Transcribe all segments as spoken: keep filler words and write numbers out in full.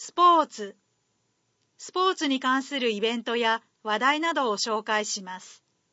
スポーツ。スポーツに関するイベントや話題などを紹介します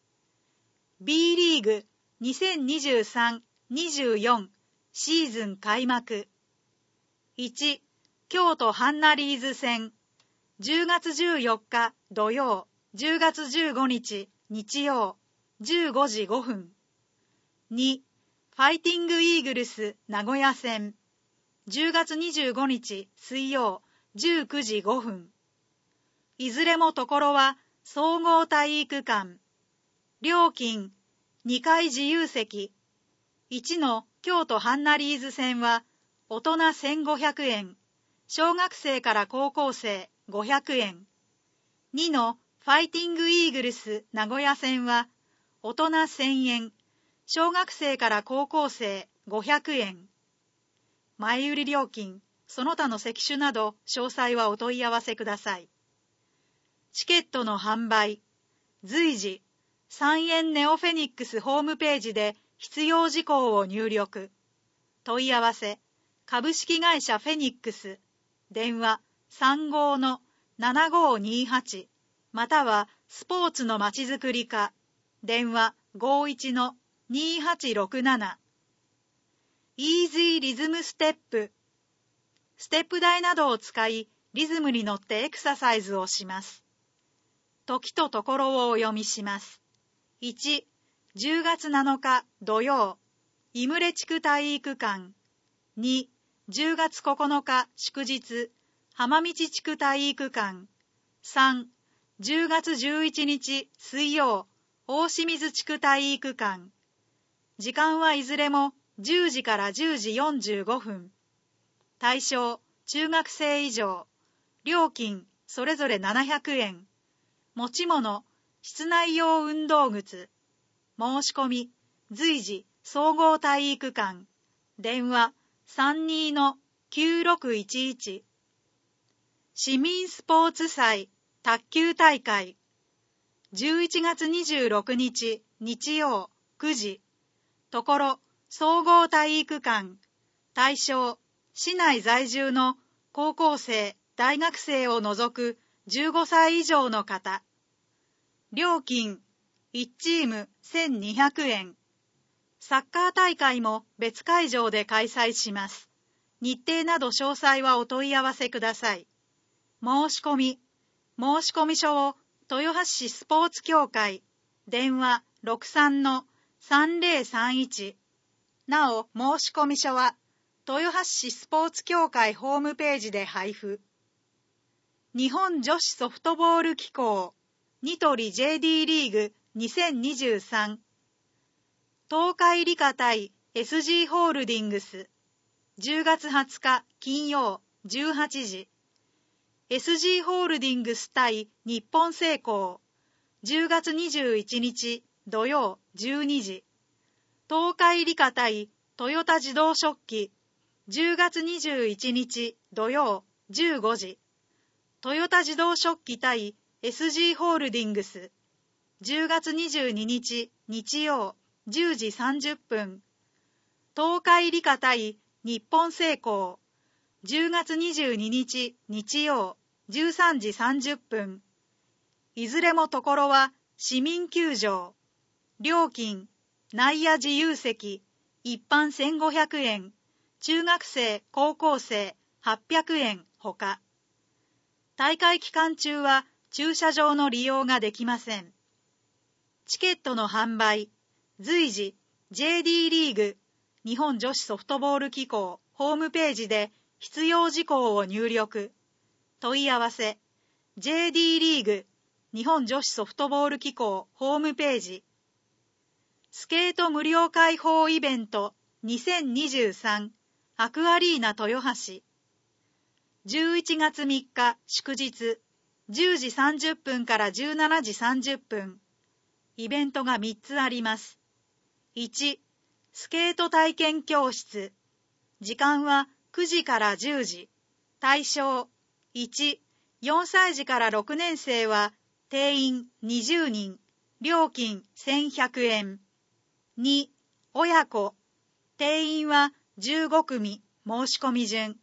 。B リーグにせんにじゅうさん にじゅうよんシーズン開幕。いち、京都ハンナリーズ戦。じゅうがつじゅうよっか土曜、じゅうがつじゅうごにち日曜、じゅうごじごふん。に、ファイティングイーグルス名古屋戦。じゅうがつにじゅうごにち水曜、じゅうくじごふん。いずれもところは総合体育館。料金、にかい自由席。いちの京都ハンナリーズ戦は大人せんごひゃくえん、小学生から高校生ごひゃくえん。にのファイティングイーグルス名古屋戦は大人せんえん、小学生から高校生ごひゃくえん。前売り料金、その他の席種など詳細はお問い合わせください。チケットの販売、随時、三円ネオフェニックスホームページで必要事項を入力。問い合わせ、株式会社フェニックス、電話 さんごのななごにはち、またはスポーツのまちづくり課、電話 ごいちのにはちろくなな。イージーリズムステップ。ステップ台などを使い、リズムに乗ってエクササイズをします。時とところをお読みします。いち、じゅうがつなのか土曜、井牟地区体育館。に、じゅうがつここのか祝日、浜道地区体育館。さん、じゅうがつじゅういちにち水曜、大清水地区体育館。時間はいずれもじゅうじからじゅうじよんじゅうごふん。対象、中学生以上。料金、それぞれななひゃくえん。持ち物、室内用運動靴。申し込み、随時、総合体育館。電話、さんにのきゅうろくいちいち。市民スポーツ祭、卓球大会。じゅういちがつにじゅうろくにち、日曜、くじ。ところ、総合体育館。対象、市内在住の高校生、大学生を除くじゅうごさい以上の方。料金、いちチームせんにひゃくえん。サッカー大会も別会場で開催します。日程など詳細はお問い合わせください。申し込み、申し込み書を豊橋市スポーツ協会、電話 ろくさんのさんぜろさんいち。なお、申し込み書は豊橋市スポーツ協会ホームページで配布。日本女子ソフトボール機構ニトリ ジェーディー リーグにせんにじゅうさん。東海理科対 エスジー ホールディングス。じゅうがつはつか金曜じゅうはちじ。エスジー ホールディングス対日本製鋼。じゅうがつにじゅういちにち土曜じゅうにじ。東海理科対トヨタ自動食器。じゅうがつにじゅういちにち土曜じゅうごじ。トヨタ自動食器対 エスジー ホールディングス。じゅうがつにじゅうににち日曜じゅうじさんじゅっぷん。東海理科対日本製鋼。じゅうがつにじゅうににち日曜じゅうさんじさんじゅっぷん。いずれもところは市民球場。料金、内野自由席、一般せんごひゃくえん、中学生、高校生はっぴゃくえんほか。大会期間中は駐車場の利用ができません。チケットの販売、随時 ジェーディー リーグ日本女子ソフトボール機構ホームページで必要事項を入力。問い合わせ、ジェーディー リーグ日本女子ソフトボール機構ホームページ。スケート無料開放イベントにせんにじゅうさんアクアリーナ豊橋。じゅういちがつみっか祝日、じゅうじさんじゅっぷんからじゅうしちじさんじゅっぷん。イベントがみっつあります。いち、スケート体験教室。時間はくじからじゅうじ。対象、いち、よんさいじからろくねんせいは定員にじゅうにん、料金せんひゃくえん。に、親子。定員はじゅうごくみ、申し込み順。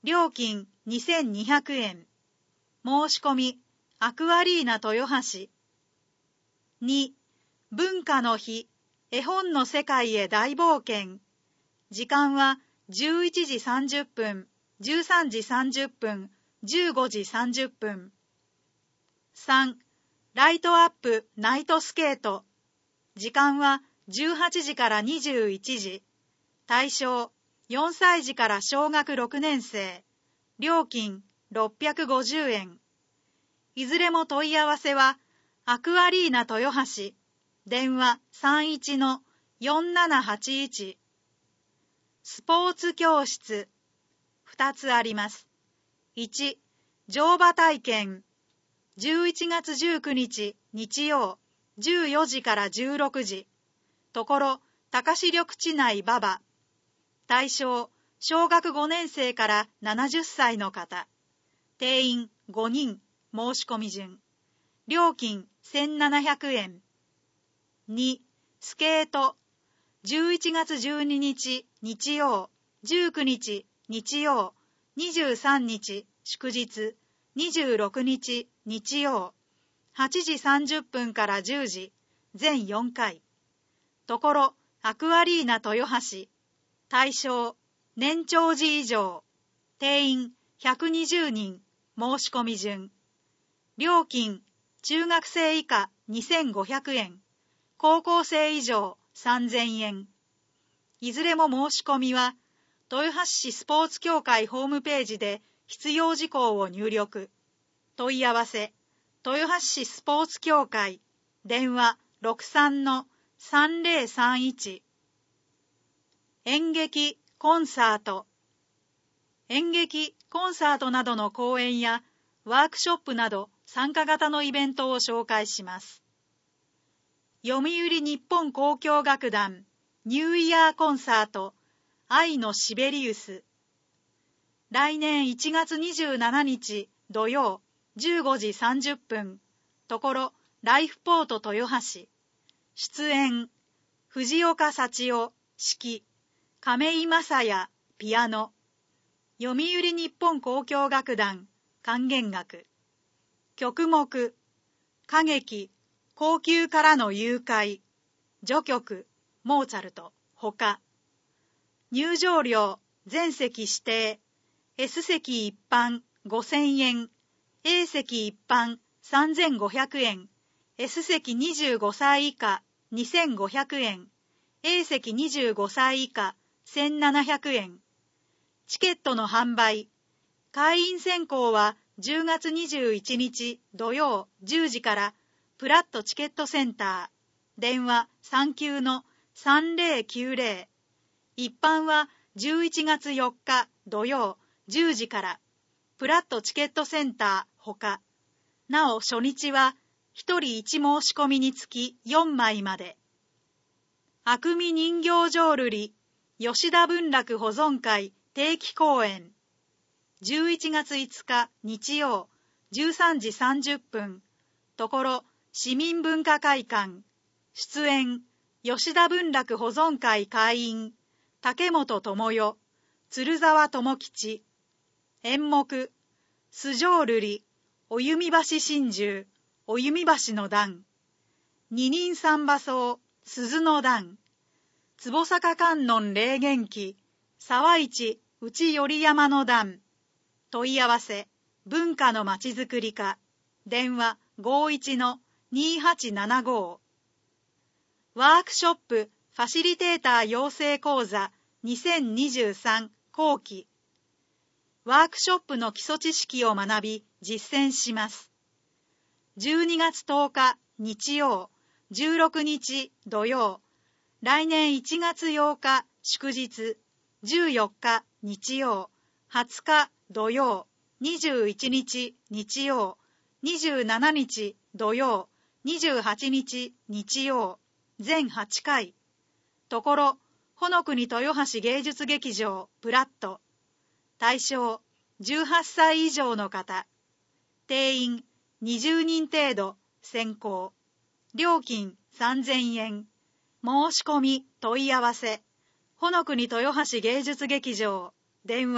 料金にせんにひゃくえん。申し込み、アクアリーナ豊橋。に、文化の日、絵本の世界へ大冒険。時間はじゅういちじさんじゅっぷん、じゅうさんじさんじゅっぷん、じゅうごじさんじゅっぷん。さん、ライトアップナイトスケート。時間はじゅうはちじからにじゅういちじ。対象、よんさいじから小学ろくねんせい。料金ろっぴゃくごじゅうえん。いずれも問い合わせは、アクアリーナ豊橋、電話 さんいちのよんななはちいち。スポーツ教室、ふたつあります。いち、乗馬体験。じゅういちがつじゅうくにち日曜、じゅうよじからじゅうろくじ。ところ、高志緑地内馬場。対象、小学ごねんせいからななじゅっさいの方。定員ごにん、申し込み順。料金せんななひゃくえん。に、スケート。じゅういちがつじゅうににち日曜、じゅうくにち日曜、にじゅうさんにち祝日、にじゅうろくにち日曜、はちじさんじゅっぷんからじゅうじ、全よんかい。ところ、アクアリーナ豊橋。対象、年長児以上。定員ひゃくにじゅうにん、申し込み順。料金、中学生以下にせんごひゃくえん、高校生以上さんぜんえん。いずれも申し込みは、豊橋市スポーツ協会ホームページで必要事項を入力。問い合わせ、豊橋市スポーツ協会、電話 ろくさんのさんぜろさんいち。演劇、コンサート。演劇、コンサートなどの公演やワークショップなど参加型のイベントを紹介します。読売日本交響楽団ニューイヤーコンサート愛のシベリウス。来年いちがつにじゅうしちにち土曜じゅうごじさんじゅっぷん。ところライフポート豊橋。出演藤岡幸男指揮、亀井正也ピアノ。読売日本交響楽団管弦楽。曲目、歌劇、高級からの誘拐、序曲、モーツァルト、ほか。入場料、全席指定、S 席一般ごせんえん、A 席一般さんぜんごひゃくえん、S 席にじゅうごさい以下にせんごひゃくえん、A 席にじゅうごさい以下せんななひゃくえん。チケットの販売、会員選考はじゅうがつにじゅういちにち土曜じゅうじからプラットチケットセンター、電話さんきゅうのさんぜろきゅうぜろ。一般はじゅういちがつよっか土曜じゅうじからプラットチケットセンターほか。なお初日はひとりいち申し込みにつきよんまいまで。あくみ人形浄瑠璃吉田文楽保存会定期公演。じゅういちがついつか日曜じゅうさんじさんじゅっぷん。ところ市民文化会館。出演吉田文楽保存会会員竹本智代、鶴沢智吉。演目素浄瑠璃お弓橋心中お弓橋の段。二人三馬奏鈴の段。坪坂観音霊元記沢市内頼山の段。問い合わせ文化のまちづくり課。電話ごいちのにはちななご。ワークショップファシリテーター養成講座にせんにじゅうさん後期。ワークショップの基礎知識を学び実践します。じゅうにがつとおか日曜、じゅうろくにち土曜、来年いちがつようか祝日、じゅうよっか日曜、はつか土曜、にじゅういちにち日曜、にじゅうしちにち土曜、にじゅうはちにち日曜、全はちかい。ところ、ほのくに豊橋芸術劇場プラット。対象、じゅうはっさい以上の方。定員、にじゅうにん程度、先行。料金、さんぜんえん。申し込み、問い合わせ。ほのくに豊橋芸術劇場。電話、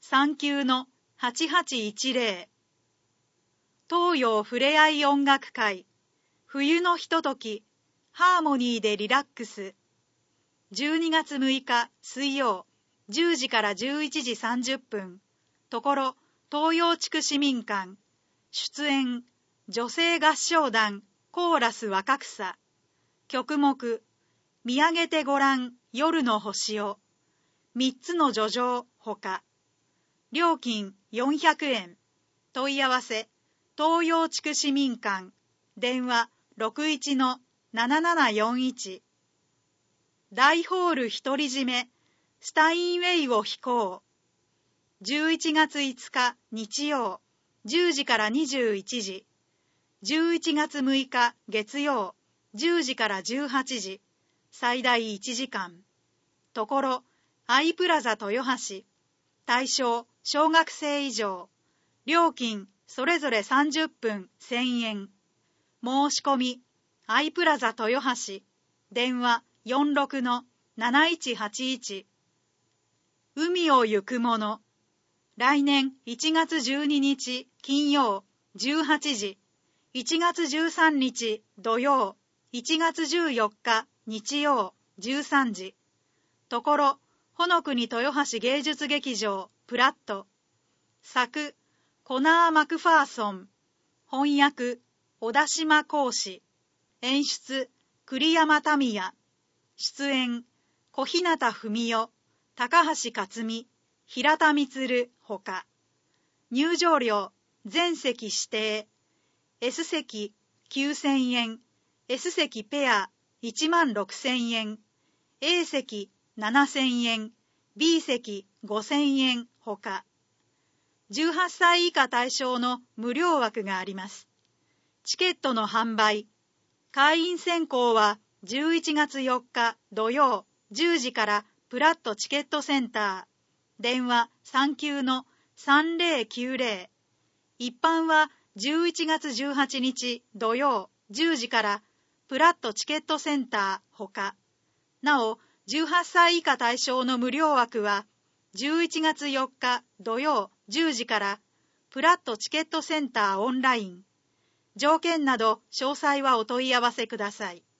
さんきゅうのはちはちいちぜろ。東洋ふれあい音楽会、冬のひととき、ハーモニーでリラックス。じゅうにがつむいか水曜、じゅうじからじゅういちじさんじゅっぷん。ところ、東洋地区市民館。出演、女性合唱団、コーラス若草。曲目、見上げてごらん、夜の星を。三つの叙情、ほか。料金よんひゃくえん。問い合わせ、東洋地区市民館。電話 ろくいちのななななよんいち。大ホール独り占め、スタインウェイを飛行。じゅういちがついつか日曜、じゅうじからにじゅういちじ。じゅういちがつむいか月曜、じゅうじからじゅうはちじ。最大いちじかん。ところ、アイプラザ豊橋。対象、小学生以上。料金、それぞれさんじゅっぷんせんえん。申し込み、アイプラザ豊橋。電話よんろくのなないちはちいち。海を行く者。来年いちがつじゅうににち金曜じゅうはちじ。いちがつじゅうさんにち土曜。いちがつじゅうよっか日曜じゅうさんじ。ところ、ほのくに豊橋芸術劇場プラット。作、コナー・マクファーソン。翻訳、小田島講師。演出、栗山民也。出演、小日向文代、高橋克実、平田充ほか。入場料、全席指定。S 席きゅうせんえん、S 席ペアいちまんろくせんえん、A 席ななせんえん、B 席ごせんえんほか。じゅうはっさい以下対象の無料枠があります。チケットの販売。会員選考はじゅういちがつよっか土曜じゅうじからプラットチケットセンター。電話さんきゅうのさんぜろきゅうぜろ。一般はじゅういちがつじゅうはちにち土曜じゅうじからプラットチケットセンターほか。なお、じゅうはっさい以下対象の無料枠はじゅういちがつよっか土曜じゅうじからプラットチケットセンターオンライン。条件など詳細はお問い合わせください。